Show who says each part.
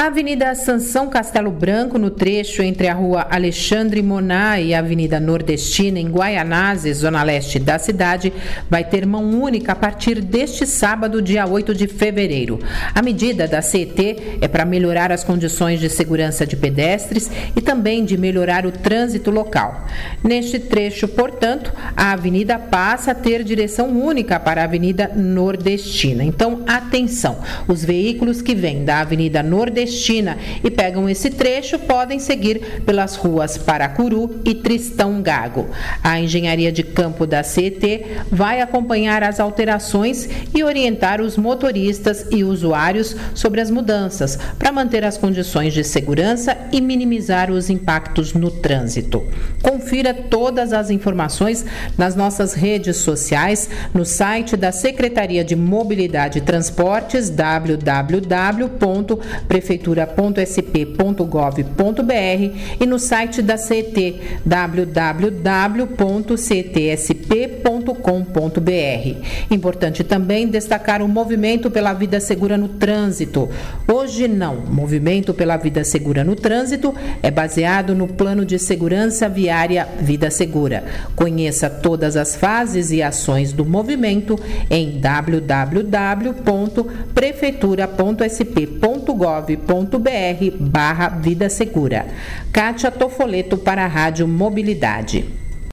Speaker 1: A Avenida Sansão Castelo Branco, no trecho entre a Rua Alexandre Moná e a Avenida Nordestina, em Guaianazes, zona leste da cidade, vai ter mão única a partir deste sábado, dia 8 de fevereiro. A medida da CET é para melhorar as condições de segurança de pedestres e também de melhorar o trânsito local. Neste trecho, portanto, a avenida passa a ter direção única para a Avenida Nordestina. Então, atenção, os veículos que vêm da Avenida Nordestina e pegam esse trecho podem seguir pelas ruas Paracuru e Tristão Gago. A Engenharia de Campo da CET vai acompanhar as alterações e orientar os motoristas e usuários sobre as mudanças para manter as condições de segurança e minimizar os impactos no trânsito. Confira todas as informações nas nossas redes sociais, no site da Secretaria de Mobilidade e Transportes, www.prefeitura.sp.gov.br, e no site da CET, www.ctsp.com.br. Importante também destacar o Movimento pela Vida Segura no Trânsito. Hoje não. Movimento pela Vida Segura no Trânsito é baseado no Plano de Segurança Viária Vida Segura. Conheça todas as fases e ações do movimento em www.prefeitura.sp.gov.br/Vida Segura. Kátia Tofoleto para a Rádio Mobilidade.